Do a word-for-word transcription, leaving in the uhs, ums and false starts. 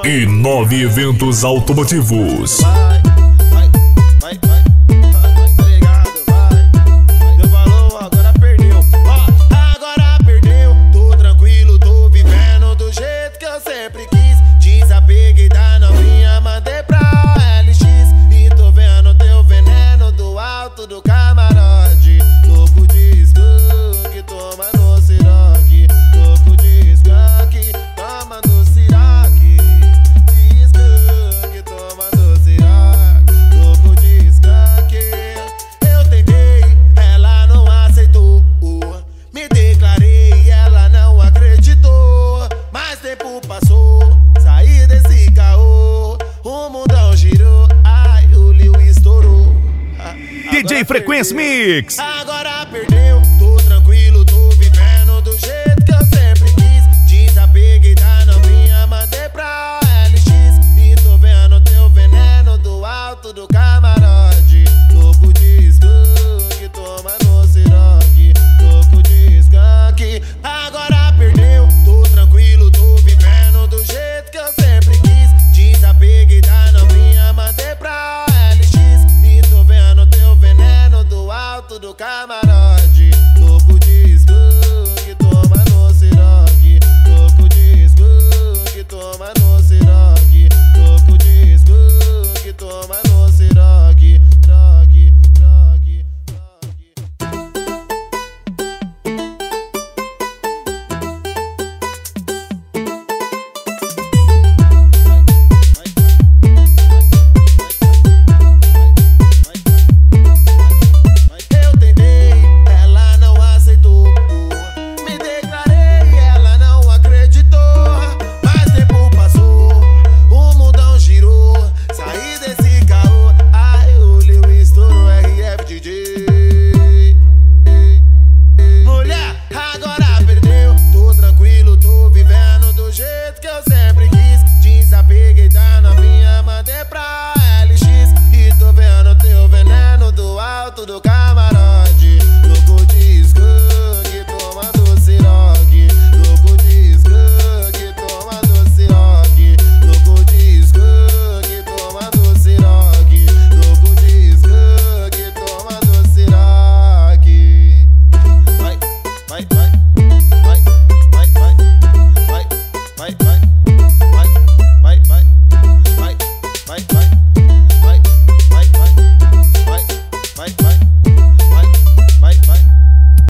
e nove eventos automotivos. Vai, vai, vai, vai, tá ligado, vai. Deu valor, agora perdeu. Ó, agora perdeu. Tô tranquilo, tô vivendo do jeito que eu sempre quis. Desapeguei da novinha, mandei pra L X. E tô vendo teu veneno do alto do camarote. Louco de skunk, toma no siroque. Louco de skunk, toma no siroque. De skunk, toma no siroque. Louco de skunk. Eu tentei, ela não aceitou. Me declarei, ela não acreditou. Mas tempo passou, saí desse caô. O mundão girou, ai, o Liu estourou. D J Frequência Mix.